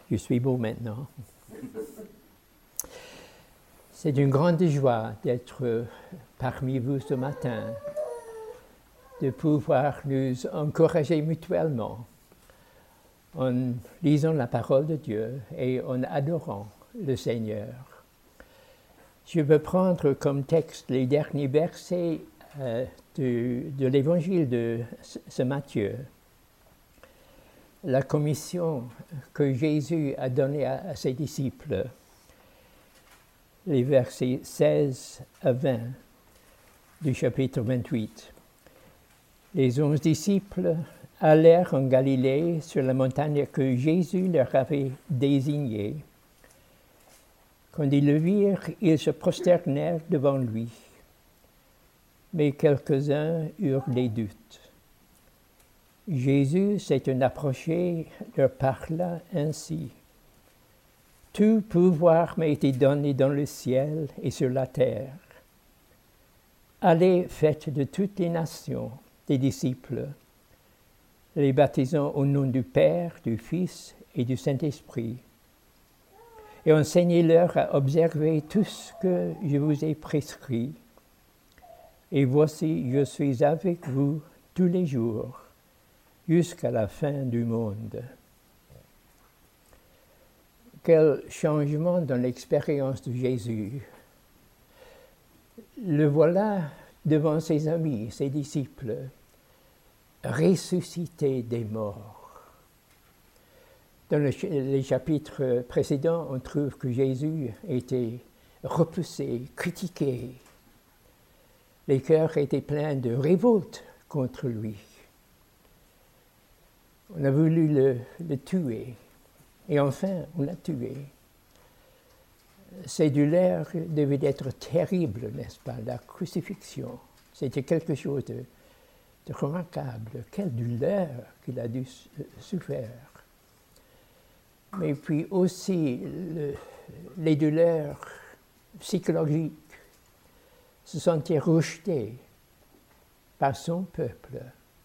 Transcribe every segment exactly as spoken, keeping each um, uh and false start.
je suis beau maintenant. C'est une grande joie d'être parmi vous ce matin, de pouvoir nous encourager mutuellement en lisant la parole de Dieu et en adorant le Seigneur. Je veux prendre comme texte les derniers versets euh, de, de l'évangile de Saint Matthieu. La commission que Jésus a donnée à, à ses disciples, les versets seize à vingt du chapitre vingt-huit. Les onze disciples allèrent en Galilée sur la montagne que Jésus leur avait désignée. Quand ils le virent, ils se prosternèrent devant lui. Mais quelques-uns eurent des doutes. Jésus s'étant approché, leur parla ainsi. « Tout pouvoir m'a été donné dans le ciel et sur la terre. Allez, faites de toutes les nations des disciples, les baptisant au nom du Père, du Fils et du Saint-Esprit, et enseignez-leur à observer tout ce que je vous ai prescrit. Et voici, je suis avec vous tous les jours, jusqu'à la fin du monde. » Quel changement dans l'expérience de Jésus. Le voilà devant ses amis, ses disciples, ressuscité des morts. Dans le, les chapitres précédents, on trouve que Jésus était repoussé, critiqué. Les cœurs étaient pleins de révolte contre lui. On a voulu le, le tuer. Et enfin, on l'a tué. Ces douleurs devaient être terribles, n'est-ce pas? La crucifixion, c'était quelque chose de, de remarquable. Quelle douleur qu'il a dû souffrir. Mais puis aussi, le, les douleurs psychologiques, se sentir rejeté par son peuple,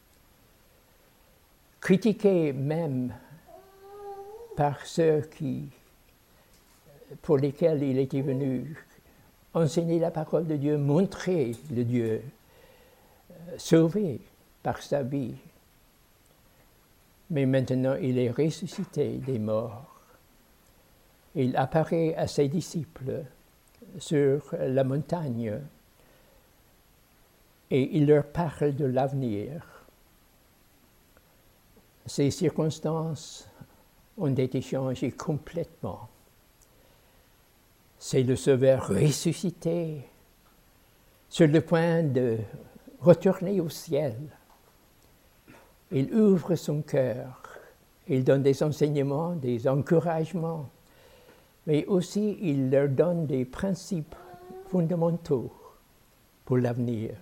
critiqué même par ceux qui, pour lesquels il était venu enseigner la parole de Dieu, montrer le Dieu, sauvé par sa vie. Mais maintenant, il est ressuscité des morts. Il apparaît à ses disciples sur la montagne et il leur parle de l'avenir. Ces circonstances ont été changées complètement. C'est le Sauveur ressuscité, sur le point de retourner au ciel. Il ouvre son cœur, il donne des enseignements, des encouragements, mais aussi il leur donne des principes fondamentaux pour l'avenir.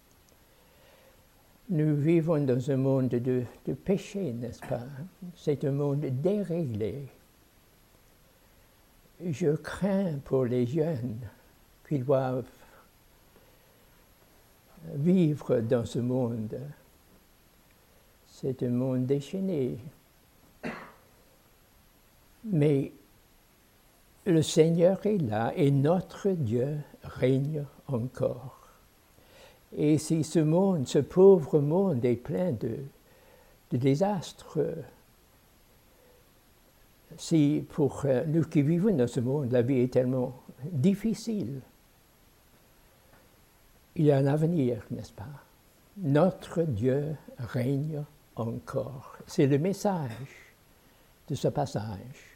Nous vivons dans un monde de, de péché, n'est-ce pas? C'est un monde déréglé. Je crains pour les jeunes qui doivent vivre dans ce monde. C'est un monde déchaîné. Mais le Seigneur est là et notre Dieu règne encore. Et si ce monde, ce pauvre monde est plein de, de désastres, si pour nous qui vivons dans ce monde, la vie est tellement difficile, il y a un avenir, n'est-ce pas? Notre Dieu règne encore. C'est le message de ce passage.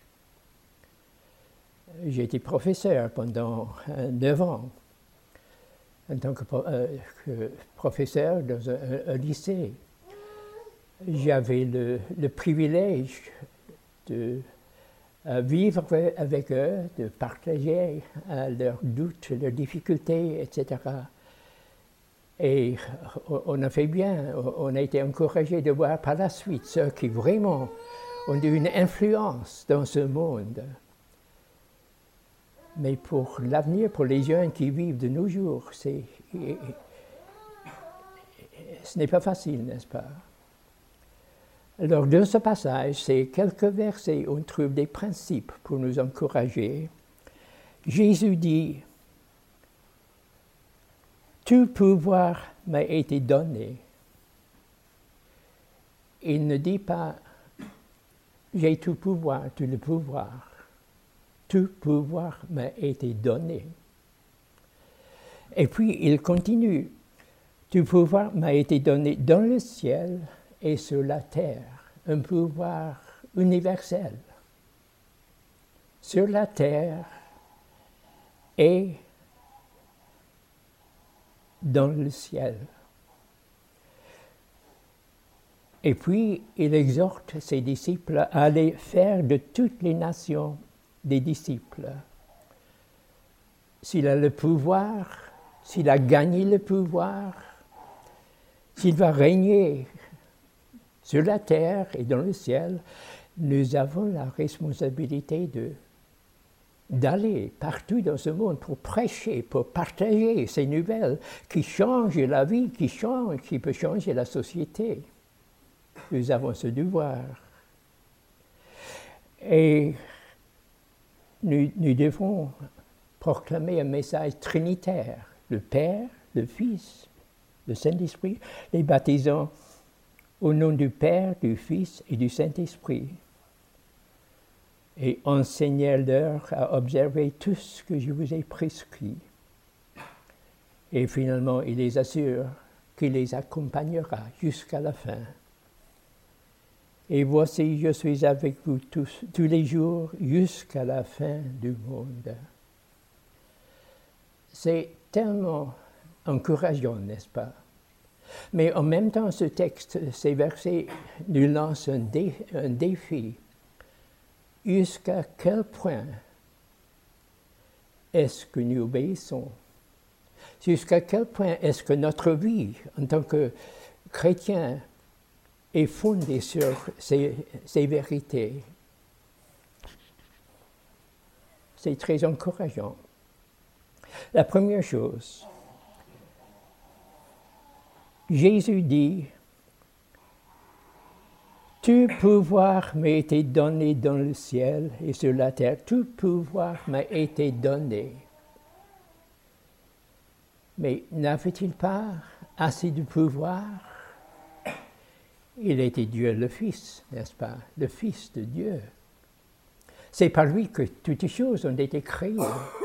J'ai été professeur pendant neuf ans. En tant que, euh, que professeur dans un, un lycée, j'avais le, le privilège de euh, vivre avec eux, de partager euh, leurs doutes, leurs difficultés, et cetera. Et on a fait bien, on a été encouragés de voir par la suite ceux qui vraiment ont eu une influence dans ce monde. Mais pour l'avenir, pour les jeunes qui vivent de nos jours, c'est, ce n'est pas facile, n'est-ce pas? Alors, dans ce passage, c'est quelques versets où on trouve des principes pour nous encourager. Jésus dit, « Tout pouvoir m'a été donné. » Il ne dit pas, « J'ai tout pouvoir, tout le pouvoir. » Tout pouvoir m'a été donné. Et puis, il continue, « Tout pouvoir m'a été donné dans le ciel et sur la terre. » Un pouvoir universel. Sur la terre et dans le ciel. Et puis, il exhorte ses disciples à aller faire de toutes les nations des disciples. S'il a le pouvoir, s'il a gagné le pouvoir, s'il va régner sur la terre et dans le ciel, nous avons la responsabilité de, d'aller partout dans ce monde pour prêcher, pour partager ces nouvelles qui changent la vie, qui changent, qui peuvent changer la société. Nous avons ce devoir. Et nous, nous devons proclamer un message trinitaire. Le Père, le Fils, le Saint-Esprit, les baptisants au nom du Père, du Fils et du Saint-Esprit. Et enseignez-leur à observer tout ce que je vous ai prescrit. Et finalement, il les assure qu'il les accompagnera jusqu'à la fin. Et voici, je suis avec vous tous, tous les jours jusqu'à la fin du monde. C'est tellement encourageant, n'est-ce pas? Mais en même temps, ce texte, ces versets nous lancent un, dé, un défi. Jusqu'à quel point est-ce que nous obéissons? Jusqu'à quel point est-ce que notre vie, en tant que chrétien, est fondée sur ces, ces vérités? C'est très encourageant. La première chose, Jésus dit, « Tout pouvoir m'a été donné dans le ciel et sur la terre. Tout pouvoir m'a été donné. » Mais n'avait-il pas assez de pouvoir? Il était Dieu le Fils, n'est-ce pas? Le Fils de Dieu. C'est par lui que toutes les choses ont été créées.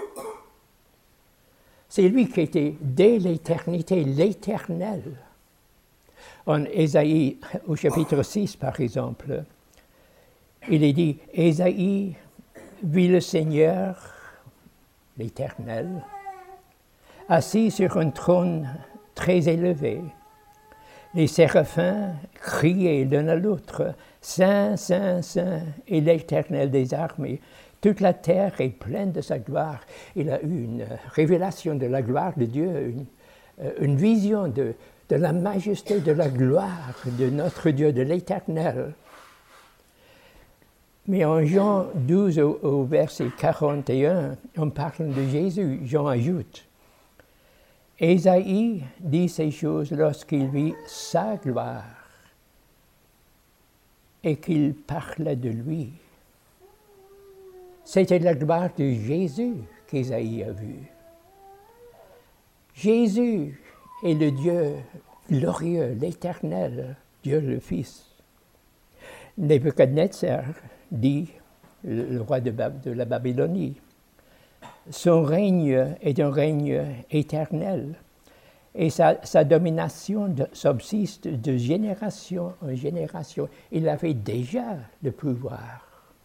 C'est lui qui était dès l'éternité, l'Éternel. En Ésaïe, au chapitre six, par exemple, il est dit, « Ésaïe vit le Seigneur, l'Éternel, assis sur un trône très élevé. Les séraphins criaient l'un à l'autre, « Saint, Saint, Saint est l'Éternel des armées. Toute la terre est pleine de sa gloire. » Il a eu une révélation de la gloire de Dieu, une, une vision de, de la majesté, de la gloire de notre Dieu, de l'Éternel. Mais en Jean douze, au, au verset quarante et un, en parlant de Jésus, Jean ajoute, « Ésaïe dit ces choses lorsqu'il vit sa gloire et qu'il parlait de lui. » C'était la gloire de Jésus qu'Ésaïe a vue. Jésus est le Dieu glorieux, l'Éternel, Dieu le Fils. Nebuchadnezzar dit, le roi de, Bab- de la Babylonie, son règne est un règne éternel et sa, sa domination de, subsiste de génération en génération. Il avait déjà le pouvoir.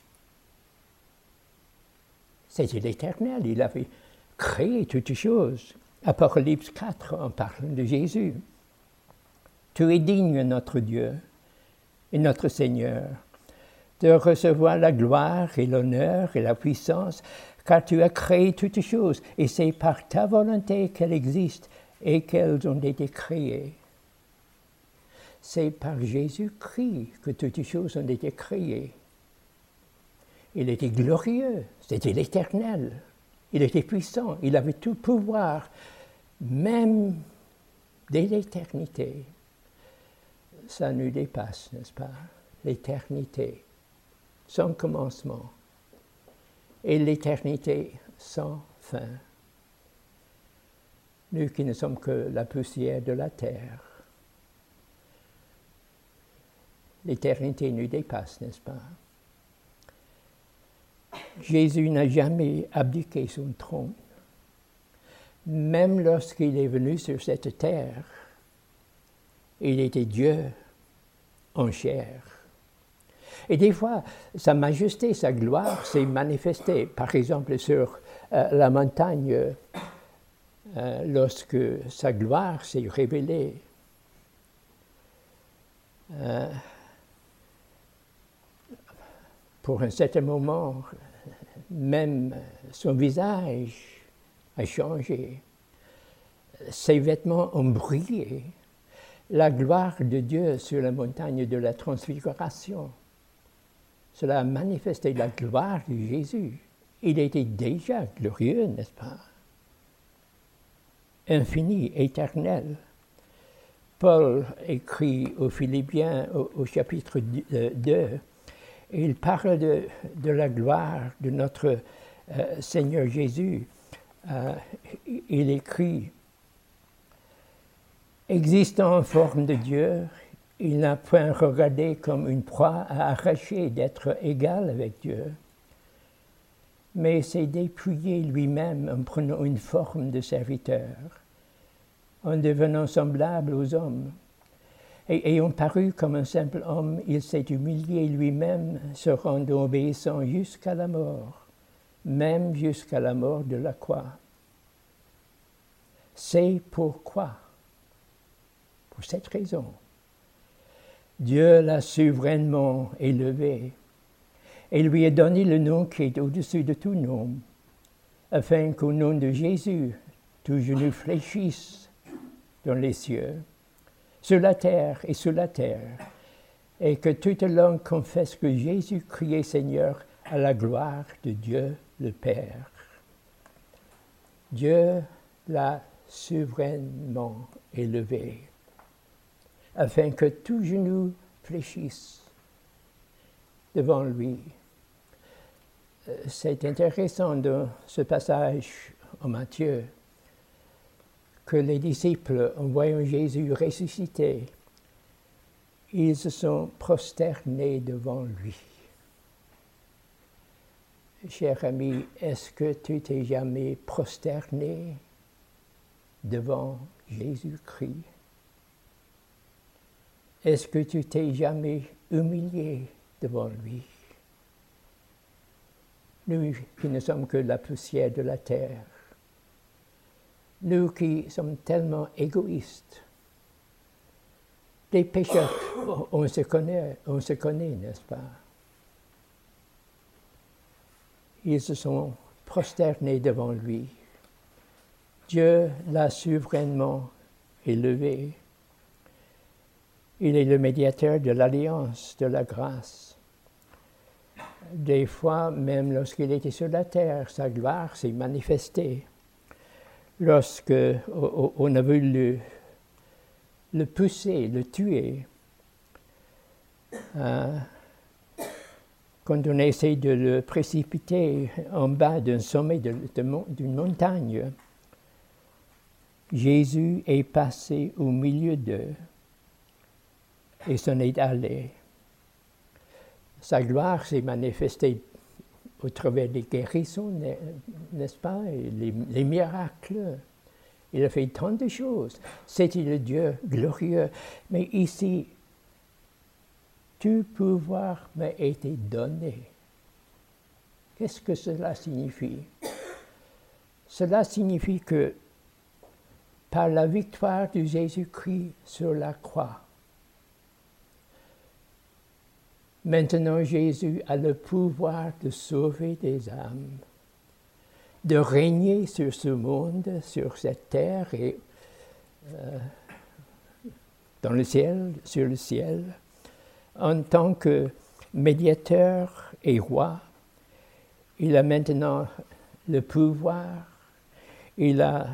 C'était l'Éternel, il avait créé toutes choses. Apocalypse quatre, en parlant de Jésus. Tu es digne, notre Dieu et notre Seigneur, de recevoir la gloire et l'honneur et la puissance, car tu as créé toutes choses, et c'est par ta volonté qu'elles existent et qu'elles ont été créées. C'est par Jésus-Christ que toutes choses ont été créées. Il était glorieux, c'était l'Éternel. Il était puissant, il avait tout pouvoir, même dès l'éternité. Ça nous dépasse, n'est-ce pas? l'éternité sans commencement et l'éternité sans fin. Nous qui ne sommes que la poussière de la terre. L'éternité nous dépasse, n'est-ce pas? Jésus n'a jamais abdiqué son trône. Même lorsqu'il est venu sur cette terre, il était Dieu en chair. Et des fois, sa majesté, sa gloire s'est manifestée, par exemple sur euh, la montagne, euh, lorsque sa gloire s'est révélée. Euh, pour un certain moment, même son visage a changé. Ses vêtements ont brillé. La gloire de Dieu sur la montagne de la transfiguration. Cela a manifesté la gloire de Jésus. Il était déjà glorieux, n'est-ce pas? Infini, éternel. Paul écrit aux Philippiens au, au chapitre deux, et il parle de, de la gloire de notre euh, Seigneur Jésus. Euh, il écrit « Existant en forme de Dieu, il n'a point regardé comme une proie à arracher d'être égal avec Dieu, mais s'est dépouillé lui-même en prenant une forme de serviteur, en devenant semblable aux hommes. Et ayant paru comme un simple homme, il s'est humilié lui-même, se rendant obéissant jusqu'à la mort, même jusqu'à la mort de la croix. C'est pourquoi, pour cette raison, Dieu l'a souverainement élevé et lui a donné le nom qui est au-dessus de tout nom, afin qu'au nom de Jésus, tout genou fléchisse dans les cieux, sur la terre et sous la terre, et que toute langue confesse que Jésus-Christ est Seigneur à la gloire de Dieu le Père. Dieu l'a souverainement élevé, afin que tout genou fléchisse devant lui. C'est intéressant dans ce passage en Matthieu que les disciples, en voyant Jésus ressuscité, ils se sont prosternés devant lui. Cher ami, est-ce que tu t'es jamais prosterné devant Jésus-Christ? Est-ce que tu t'es jamais humilié devant lui? Nous qui ne sommes que la poussière de la terre, nous qui sommes tellement égoïstes, les pécheurs, on se connaît, on se connaît, n'est-ce pas? Ils se sont prosternés devant lui. Dieu l'a souverainement élevé. Il est le médiateur de l'alliance, de la grâce. Des fois, même lorsqu'il était sur la terre, sa gloire s'est manifestée. Lorsque on a voulu le, le pousser, le tuer, hein, quand on essaie de le précipiter en bas d'un sommet de, de, d'une montagne, Jésus est passé au milieu d'eux et s'en est allé. Sa gloire s'est manifestée au travers des guérisons, n'est-ce pas, et les, les miracles. Il a fait tant de choses. C'était le Dieu glorieux. Mais ici, tout pouvoir m'a été donné. Qu'est-ce que cela signifie? Cela signifie que par la victoire de Jésus-Christ sur la croix, maintenant Jésus a le pouvoir de sauver des âmes, de régner sur ce monde, sur cette terre et euh, dans le ciel, sur le ciel, en tant que médiateur et roi. Il a maintenant le pouvoir, il a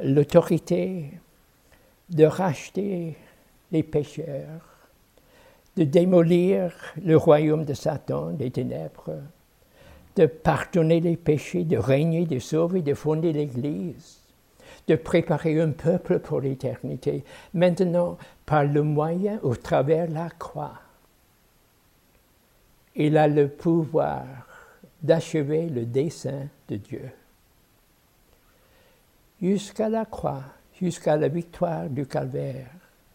l'autorité de racheter les pécheurs, de démolir le royaume de Satan, des ténèbres, de pardonner les péchés, de régner, de sauver, de fonder l'Église, de préparer un peuple pour l'éternité, maintenant par le moyen, au travers de la croix. Il a le pouvoir d'achever le dessein de Dieu. Jusqu'à la croix, jusqu'à la victoire du calvaire,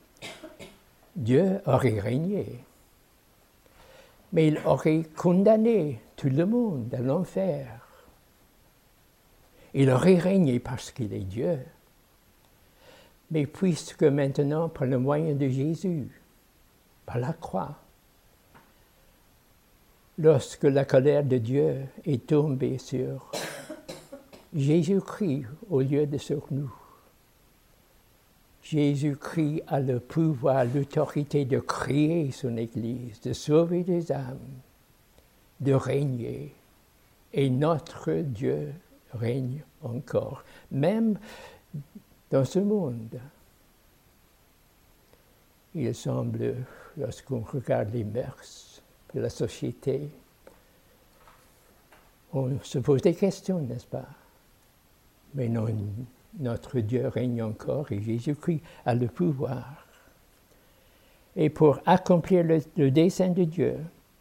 Dieu aurait régné. Mais il aurait condamné tout le monde à l'enfer. Il aurait régné parce qu'il est Dieu. Mais puisque maintenant, par le moyen de Jésus, par la croix, lorsque la colère de Dieu est tombée sur Jésus-Christ au lieu de sur nous, Jésus-Christ a le pouvoir, l'autorité de créer son Église, de sauver des âmes, de régner. Et notre Dieu règne encore, même dans ce monde. Il semble, lorsqu'on regarde les mœurs de la société, on se pose des questions, n'est-ce pas? Mais non, notre Dieu règne encore et Jésus-Christ a le pouvoir. Et pour accomplir le, le dessein de Dieu,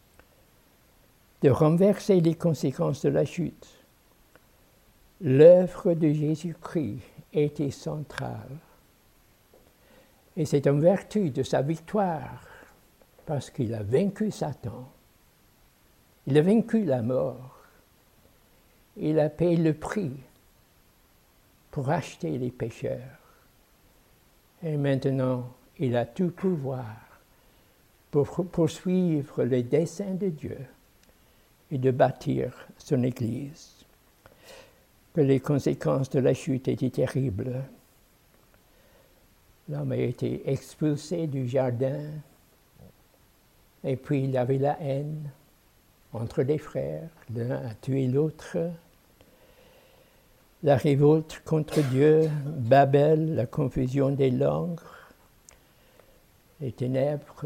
de renverser les conséquences de la chute, l'œuvre de Jésus-Christ était centrale. Et c'est en vertu de sa victoire, parce qu'il a vaincu Satan, il a vaincu la mort, il a payé le prix pour acheter les pécheurs. Et maintenant, il a tout pouvoir pour poursuivre les desseins de Dieu et de bâtir son Église. Que les conséquences de la chute étaient terribles. L'homme a été expulsé du jardin, et puis il avait la haine entre les frères, l'un a tué l'autre. La révolte contre Dieu, Babel, la confusion des langues, les ténèbres,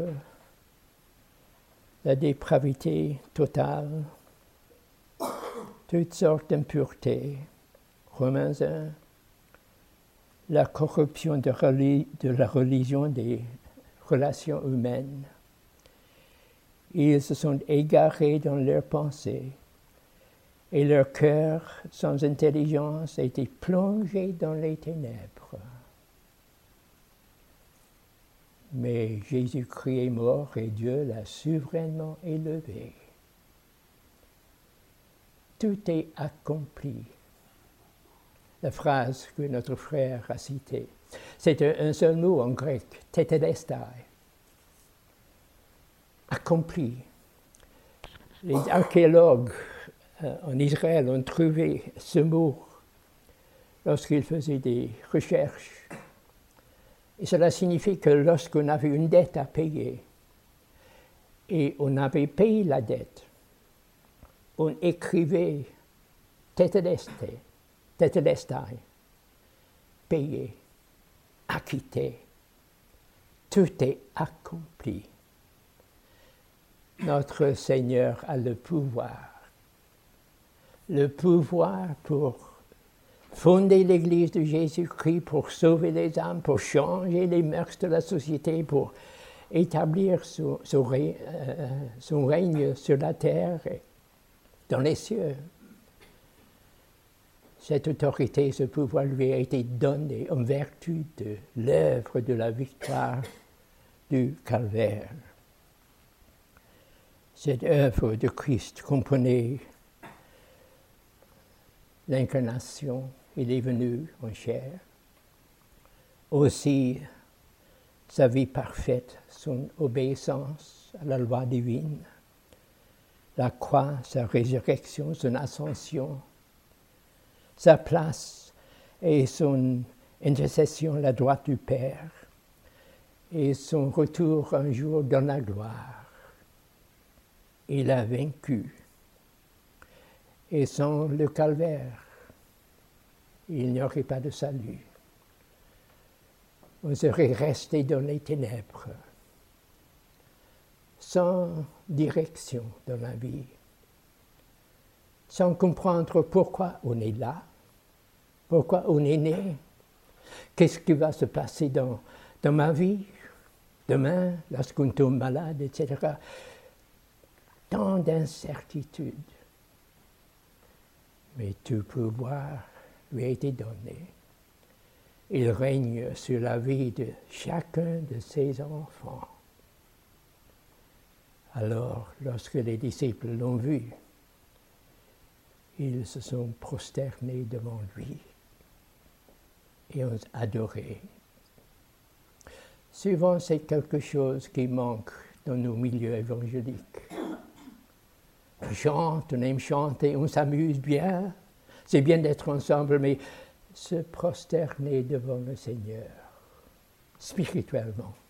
la dépravité totale, toutes sortes d'impuretés. Romains un, la corruption de, reli- de la religion des relations humaines. Ils se sont égarés dans leurs pensées et leur cœur, sans intelligence, a été plongé dans les ténèbres. Mais Jésus-Christ est mort et Dieu l'a souverainement élevé. Tout est accompli. La phrase que notre frère a citée, c'est un, un seul mot en grec, tetelestai. Accompli. Les archéologues euh, en Israël ont trouvé ce mot lorsqu'ils faisaient des recherches. Et cela signifie que lorsqu'on avait une dette à payer et on avait payé la dette, on écrivait tetelestai, tetelestai, payé, acquitté. Tout est accompli. Notre Seigneur a le pouvoir. Le pouvoir pour fonder l'Église de Jésus-Christ, pour sauver les âmes, pour changer les mœurs de la société, pour établir son, son, règne, euh, son règne sur la terre et dans les cieux. Cette autorité, ce pouvoir lui a été donné en vertu de l'œuvre de la victoire du calvaire. Cette œuvre de Christ comprenait l'incarnation, il est venu en chair, aussi sa vie parfaite, son obéissance à la loi divine, la croix, sa résurrection, son ascension, sa place et son intercession à la droite du Père, et son retour un jour dans la gloire. Il a vaincu. Et sans le calvaire, il n'y aurait pas de salut. On serait resté dans les ténèbres. sans direction dans la vie, sans comprendre pourquoi on est là, pourquoi on est né, qu'est-ce qui va se passer dans, dans ma vie, demain, lorsqu'on tombe malade, et cetera. Tant d'incertitudes. Mais tout pouvoir lui a été donné. Il règne sur la vie de chacun de ses enfants. Alors, lorsque les disciples l'ont vu, ils se sont prosternés devant lui et ont adoré. Souvent, c'est quelque chose qui manque dans nos milieux évangéliques. On chante, on aime chanter, on s'amuse bien. C'est bien d'être ensemble, mais se prosterner devant le Seigneur, spirituellement,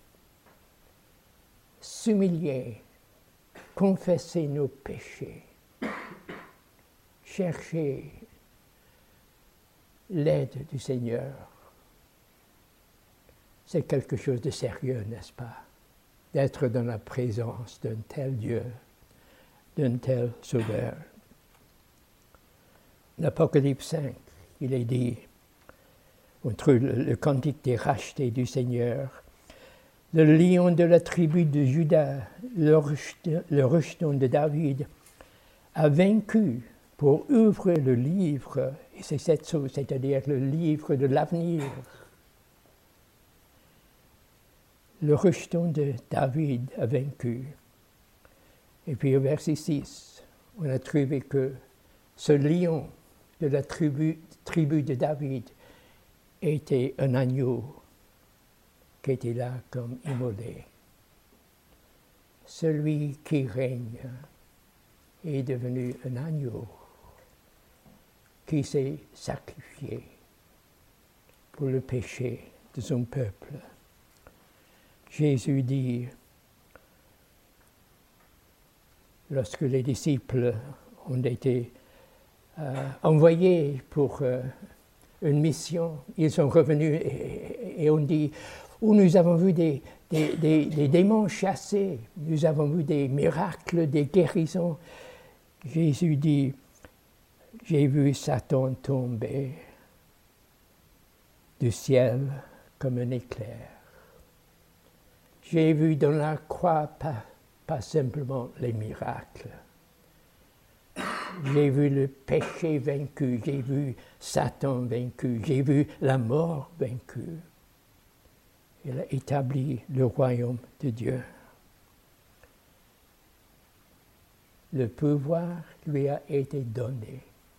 s'humilier, confesser nos péchés, chercher l'aide du Seigneur, c'est quelque chose de sérieux, n'est-ce pas? D'être dans la présence d'un tel Dieu, d'un tel Sauveur. L'Apocalypse cinq, il est dit, on trouve le, le cantique des rachetés du Seigneur, le lion de la tribu de Juda, le rejeton, le rejeton de David, a vaincu pour ouvrir le livre, et c'est cette chose, c'est-à-dire le livre de l'avenir. Le rejeton de David a vaincu. Et puis au verset six, on a trouvé que ce lion de la tribu, tribu de David était un agneau qui était là comme immolé. Celui qui règne est devenu un agneau qui s'est sacrifié pour le péché de son peuple. Jésus dit, lorsque les disciples ont été euh, envoyés pour euh, une mission, ils sont revenus et, et ont dit, où nous avons vu des, des, des, des démons chassés, nous avons vu des miracles, des guérisons. Jésus dit, j'ai vu Satan tomber du ciel comme un éclair. J'ai vu dans la croix pas, pas simplement les miracles. J'ai vu le péché vaincu, j'ai vu Satan vaincu, j'ai vu la mort vaincue. Il a établi le royaume de Dieu. Le pouvoir lui a été donné.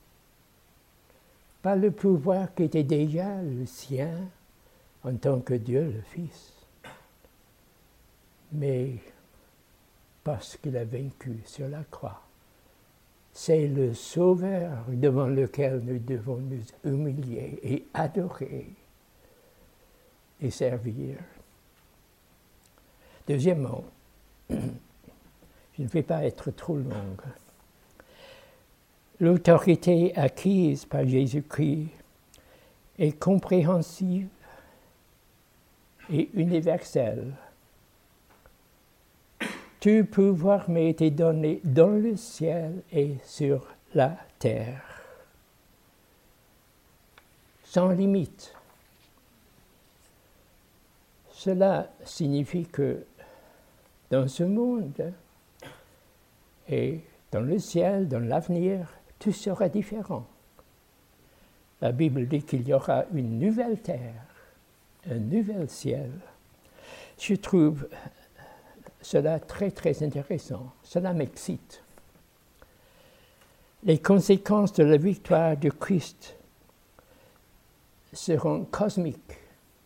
Pas le pouvoir qui était déjà le sien en tant que Dieu le Fils, mais parce qu'il a vaincu sur la croix. C'est le Sauveur devant lequel nous devons nous humilier et adorer et servir. Deuxièmement, je ne vais pas être trop longue. L'autorité acquise par Jésus-Christ est compréhensive et universelle. Tout pouvoir m'a été donné dans le ciel et sur la terre, sans limite. Cela signifie que dans ce monde et dans le ciel, dans l'avenir, tout sera différent. La Bible dit qu'il y aura une nouvelle terre, un nouvel ciel. Je trouve cela très, très intéressant. Cela m'excite. Les conséquences de la victoire de Christ seront cosmiques.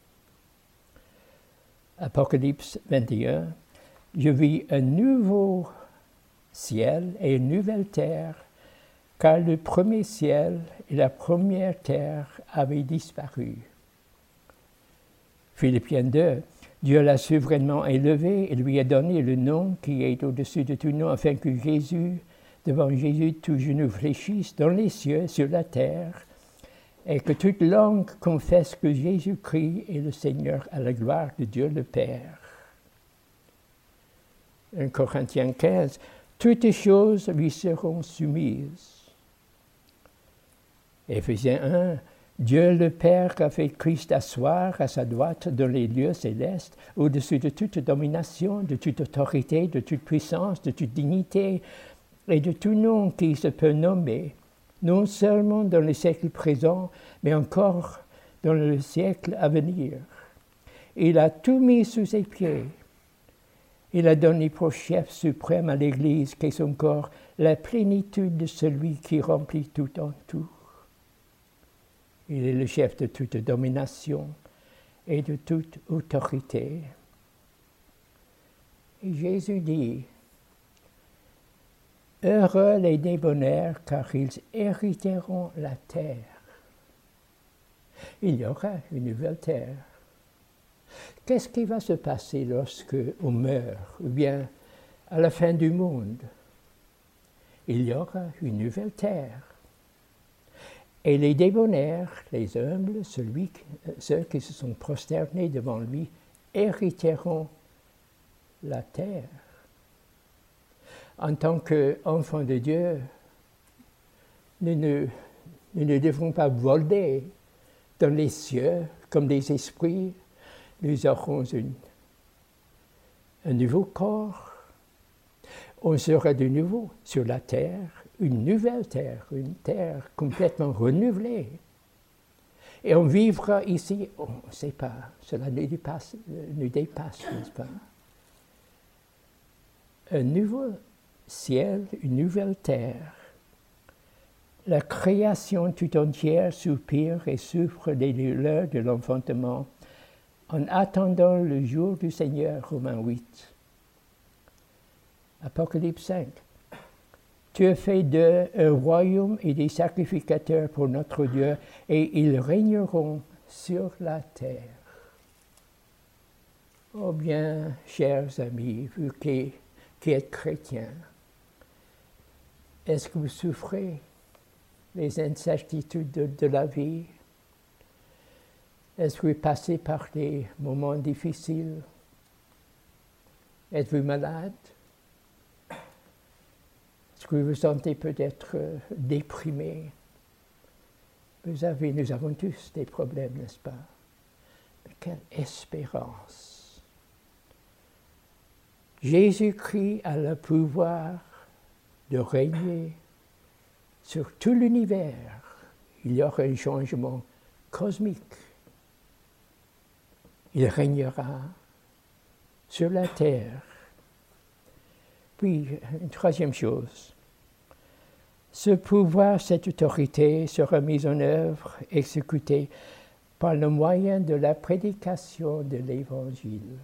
Apocalypse vingt et un, je vis un nouveau ciel et une nouvelle terre, car le premier ciel et la première terre avaient disparu. Philippiens deux, Dieu l'a souverainement élevé et lui a donné le nom qui est au-dessus de tout nom, afin que Jésus, devant Jésus, tout genou fléchisse dans les cieux, sur la terre, et que toute langue confesse que Jésus-Christ est le Seigneur à la gloire de Dieu le Père. un Corinthiens quinze, toutes choses lui seront soumises. Éphésiens un, Dieu le Père a fait Christ asseoir à sa droite dans les lieux célestes, au-dessus de toute domination, de toute autorité, de toute puissance, de toute dignité et de tout nom qui se peut nommer, non seulement dans le siècle présent, mais encore dans le siècle à venir. Il a tout mis sous ses pieds. Il a donné pour chef suprême à l'Église, qui est son corps, la plénitude de celui qui remplit tout en tout. Il est le chef de toute domination et de toute autorité. Et Jésus dit, « Heureux les débonnaires, car ils hériteront la terre. » Il y aura une nouvelle terre. Qu'est-ce qui va se passer lorsque on meurt, ou bien à la fin du monde? Il y aura une nouvelle terre. Et les débonnaires, les humbles, celui, ceux qui se sont prosternés devant lui, hériteront la terre. En tant qu'enfants de Dieu, nous ne, nous ne devons pas voler dans les cieux comme des esprits. Nous aurons une, un nouveau corps. On sera de nouveau sur la terre, une nouvelle terre, une terre complètement renouvelée. Et on vivra ici, on ne sait pas, cela nous dépasse, nous dépasse, n'est-ce pas? Un nouveau ciel, une nouvelle terre. La création tout entière soupire et souffre des douleurs de l'enfantement en attendant le jour du Seigneur, Romains huit. Apocalypse cinq. Tu as fait d'eux un royaume et des sacrificateurs pour notre Dieu, et ils régneront sur la terre. Oh bien, chers amis, vous qui, qui êtes chrétiens, est-ce que vous souffrez les incertitudes de, de la vie? Est-ce que vous passez par des moments difficiles? Êtes-vous malade? Est-ce que vous vous sentez peut-être euh, déprimé? Vous avez, nous avons tous des problèmes, n'est-ce pas? Mais quelle espérance! Jésus-Christ a le pouvoir de régner sur tout l'univers. Il y aura un changement cosmique. Il régnera sur la terre. Puis, une troisième chose, ce pouvoir, cette autorité sera mise en œuvre, exécutée par le moyen de la prédication de l'Évangile.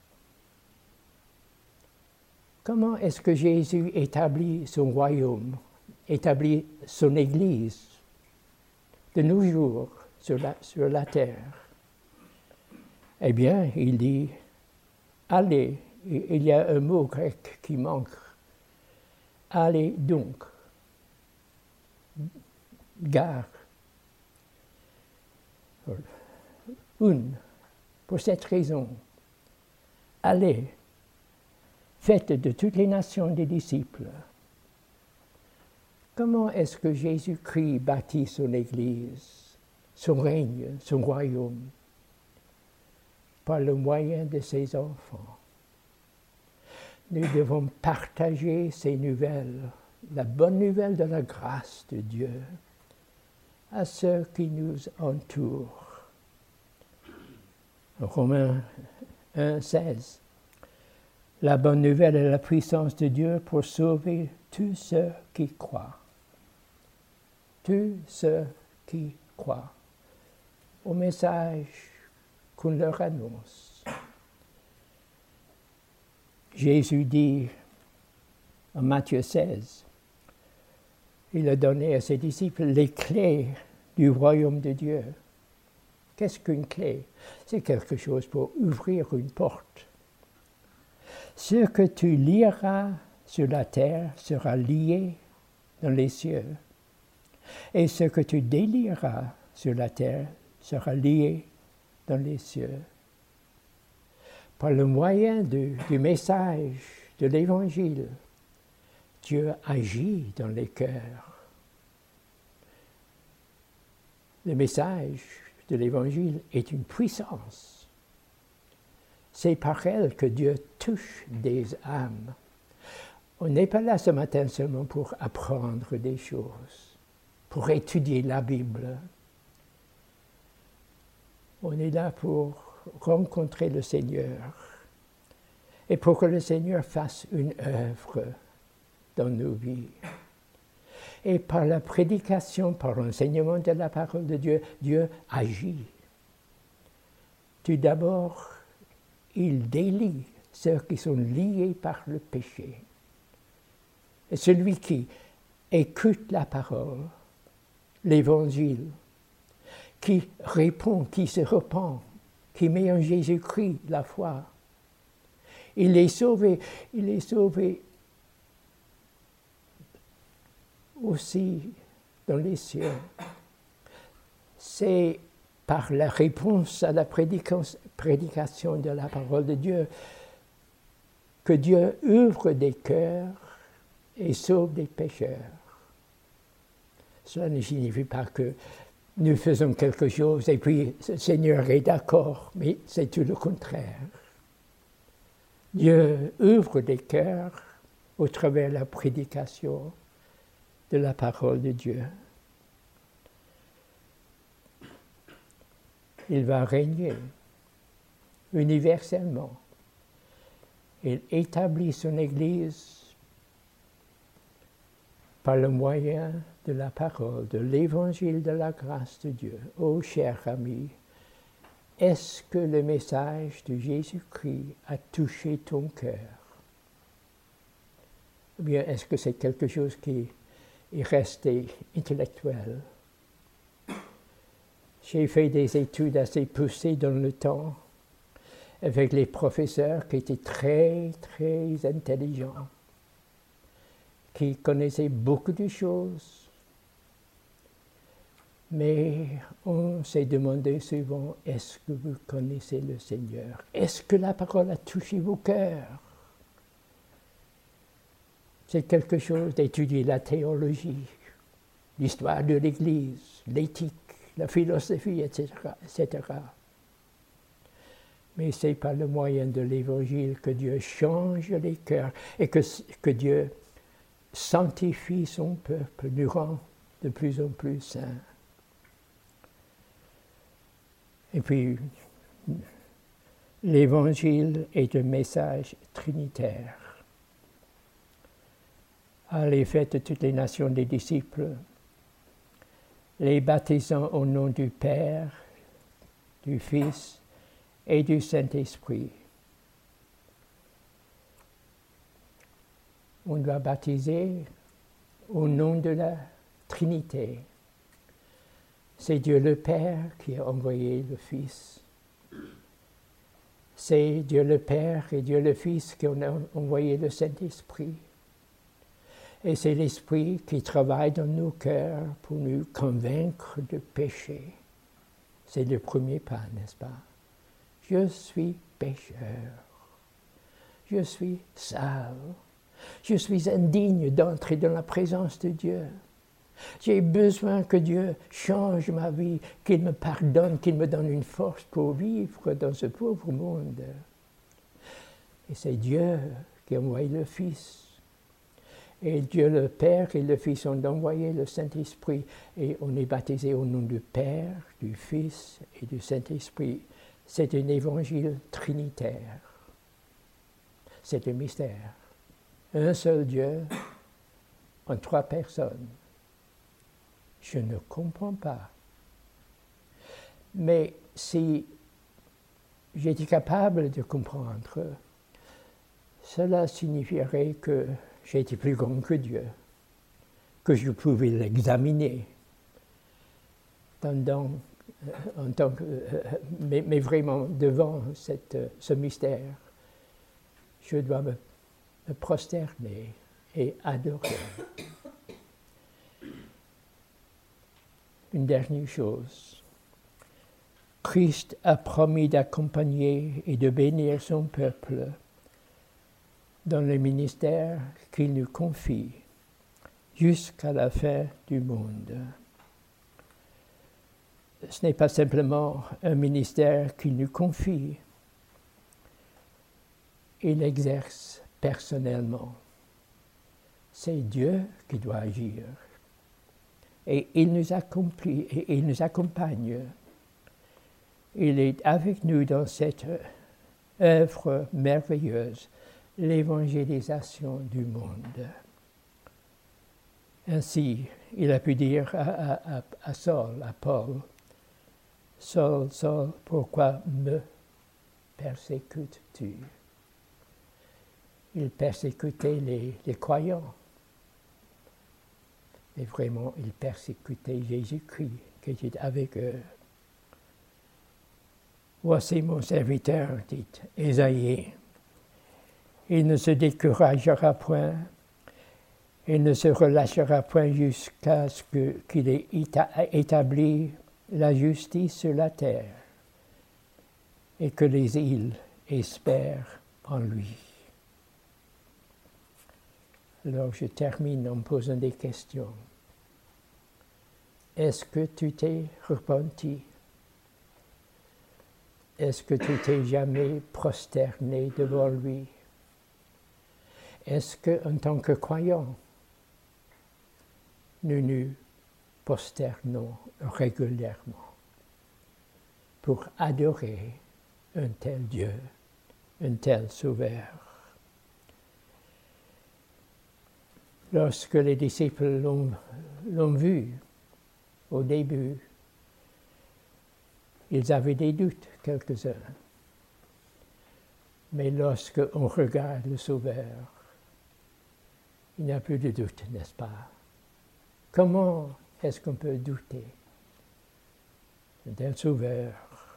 Comment est-ce que Jésus établit son royaume, établit son Église de nos jours sur la, sur la terre? Eh bien, il dit, allez. Il y a un mot grec qui manque. Allez donc. Gare. Une. Pour cette raison. Allez. Faites de toutes les nations des disciples. Comment est-ce que Jésus-Christ bâtit son Église, son règne, son royaume? Par le moyen de ses enfants. Nous devons partager ces nouvelles, la bonne nouvelle de la grâce de Dieu, à ceux qui nous entourent. Romains un, seize. La bonne nouvelle est la puissance de Dieu pour sauver tous ceux qui croient. Tous ceux qui croient au message qu'on leur annonce. Jésus dit en Matthieu seize, il a donné à ses disciples les clés du royaume de Dieu. Qu'est-ce qu'une clé? C'est quelque chose pour ouvrir une porte. Ce que tu liras sur la terre sera lié dans les cieux, et ce que tu délieras sur la terre sera lié dans les cieux. Par le moyen du, du message de l'Évangile, Dieu agit dans les cœurs. Le message de l'Évangile est une puissance. C'est par elle que Dieu touche des âmes. On n'est pas là ce matin seulement pour apprendre des choses, pour étudier la Bible. On est là pour rencontrer le Seigneur et pour que le Seigneur fasse une œuvre dans nos vies. Et par la prédication, par l'enseignement de la parole de Dieu, Dieu agit. Tout d'abord, il délie ceux qui sont liés par le péché. Et celui qui écoute la parole, l'Évangile, qui répond, qui se repent, qui met en Jésus-Christ la foi, il est sauvé, il est sauvé aussi dans les cieux. C'est par la réponse à la prédication de la parole de Dieu que Dieu ouvre des cœurs et sauve des pécheurs. Cela ne signifie pas que nous faisons quelque chose et puis le Seigneur est d'accord, mais c'est tout le contraire. Dieu ouvre des cœurs au travers de la prédication de la parole de Dieu. Il va régner universellement. Il établit son Église par le moyen de la parole, de l'Évangile de la grâce de Dieu. Oh, cher ami, est-ce que le message de Jésus-Christ a touché ton cœur? Ou bien est-ce que c'est quelque chose qui est resté intellectuel? J'ai fait des études assez poussées dans le temps avec les professeurs qui étaient très, très intelligents, qui connaissaient beaucoup de choses. Mais on s'est demandé souvent, est-ce que vous connaissez le Seigneur? Est-ce que la parole a touché vos cœurs? C'est quelque chose d'étudier la théologie, l'histoire de l'Église, l'éthique, la philosophie, et cetera, et cetera. Mais c'est par le moyen de l'Évangile que Dieu change les cœurs et que, que Dieu sanctifie son peuple, nous rend de plus en plus saints. Et puis, l'Évangile est un message trinitaire. Allez, faites toutes les nations des disciples, les baptisant au nom du Père, du Fils et du Saint-Esprit. On doit baptiser au nom de la Trinité. C'est Dieu le Père qui a envoyé le Fils. C'est Dieu le Père et Dieu le Fils qui ont envoyé le Saint-Esprit. Et c'est l'Esprit qui travaille dans nos cœurs pour nous convaincre de péché. C'est le premier pas, n'est-ce pas? Je suis pécheur. Je suis sale. Je suis indigne d'entrer dans la présence de Dieu. J'ai besoin que Dieu change ma vie, qu'il me pardonne, qu'il me donne une force pour vivre dans ce pauvre monde. Et c'est Dieu qui a envoyé le Fils. Et Dieu le Père et le Fils ont envoyé le Saint-Esprit. Et on est baptisé au nom du Père, du Fils et du Saint-Esprit. C'est un évangile trinitaire. C'est un mystère. Un seul Dieu en trois personnes. Je ne comprends pas. Mais si j'étais capable de comprendre, cela signifierait que j'étais plus grand que Dieu, que je pouvais l'examiner dans, dans, en tant que, mais, mais vraiment devant cette, ce mystère. Je dois me, me prosterner et adorer. Une dernière chose. Christ a promis d'accompagner et de bénir son peuple dans le ministère qu'il nous confie jusqu'à la fin du monde. Ce n'est pas simplement un ministère qu'il nous confie, il exerce personnellement. C'est Dieu qui doit agir. Et il nous accomplit, et il nous accompagne. Il est avec nous dans cette œuvre merveilleuse, l'évangélisation du monde. Ainsi, il a pu dire à, à, à Saul, à Paul, « Saul, Saul, pourquoi me persécutes-tu » Il persécutait les, les croyants. Et vraiment, il persécutait Jésus-Christ qui était avec eux. « Voici mon serviteur, dit Ésaïe. Il ne se découragera point, il ne se relâchera point jusqu'à ce que, qu'il ait établi la justice sur la terre et que les îles espèrent en lui. » Alors je termine en posant des questions. Est-ce que tu t'es repenti? Est-ce que tu t'es jamais prosterné devant lui? Est-ce qu'en tant que croyant, nous nous prosternons régulièrement pour adorer un tel Dieu, un tel Sauveur? Lorsque les disciples l'ont, l'ont vu au début, ils avaient des doutes, quelques-uns. Mais lorsque on regarde le Sauveur, il n'y a plus de doute, n'est-ce pas? Comment est-ce qu'on peut douter d'un Sauveur?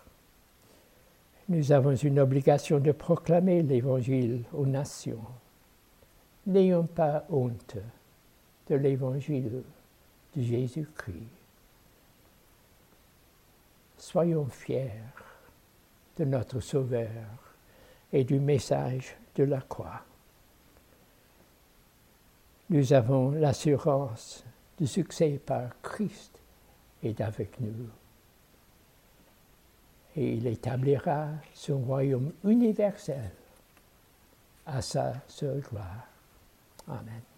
Nous avons une obligation de proclamer l'Évangile aux nations. N'ayons pas honte de l'Évangile de Jésus-Christ. Soyons fiers de notre Sauveur et du message de la croix. Nous avons l'assurance du succès par Christ est avec nous. Et il établira son royaume universel à sa seule gloire. Amen.